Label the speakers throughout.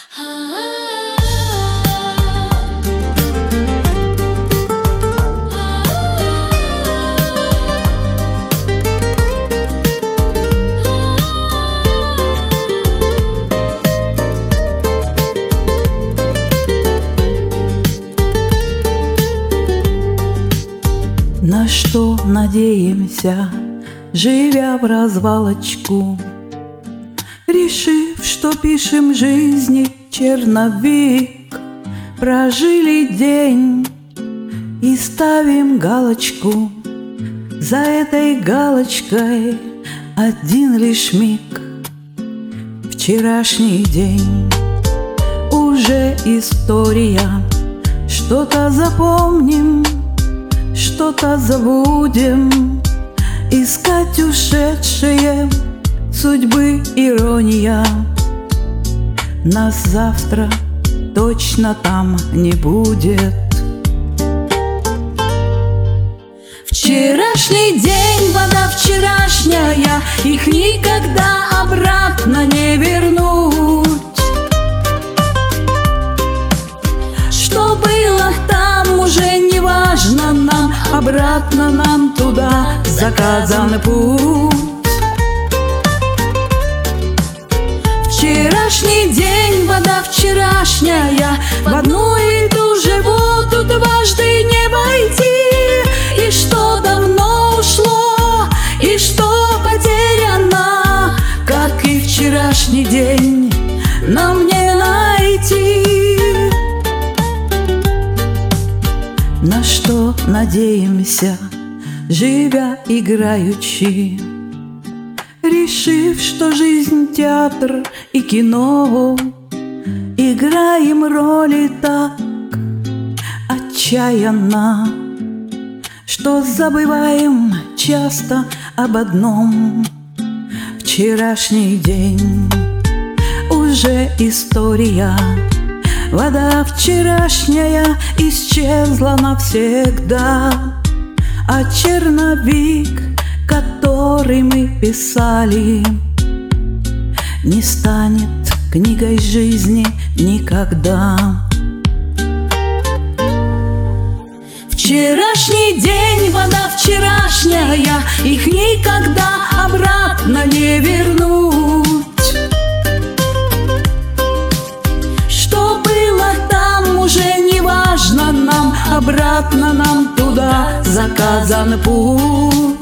Speaker 1: На что надеемся, живя в развалочку, решив, что пишем жизни черновик. Прожили день и ставим галочку, за этой галочкой один лишь миг. Вчерашний день уже история, что-то запомним, что-то забудем, искать ушедшее, судьбы ирония. Нас завтра точно там не будет.
Speaker 2: Вчерашний день, вода вчерашняя, их никогда обратно не вернуть. Что было там, уже не важно нам, обратно нам туда заказан путь. Вчерашний день, вода вчерашняя, в одну и ту же воду дважды не войти. И что давно ушло, и что потеряно, как и вчерашний день, нам не найти.
Speaker 1: На что надеемся, живя играючи, решив, что жизнь театр и кино, играем роли так отчаянно, что забываем часто об одном. Вчерашний день уже история, вода вчерашняя исчезла навсегда, а черновик, который мы писали, не станет книгой жизни никогда.
Speaker 2: Вчерашний день, вода вчерашняя, их никогда обратно не вернуть. Что было там, уже не важно нам, обратно нам туда заказан путь.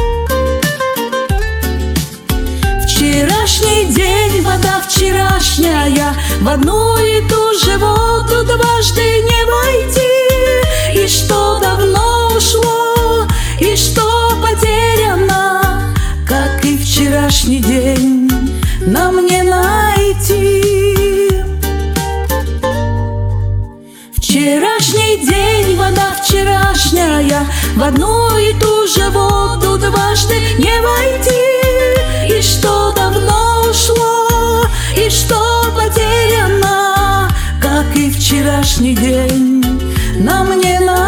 Speaker 2: Вчерашний день, вода вчерашняя, в одну и ту же воду дважды не войти. И что давно ушло, и что потеряно, как и вчерашний день, нам не найти. Вчерашний день, вода вчерашняя, в одну и ту же воду дважды не войти. И что давно ушло, и что потеряно, как и вчерашний день, нам не найти.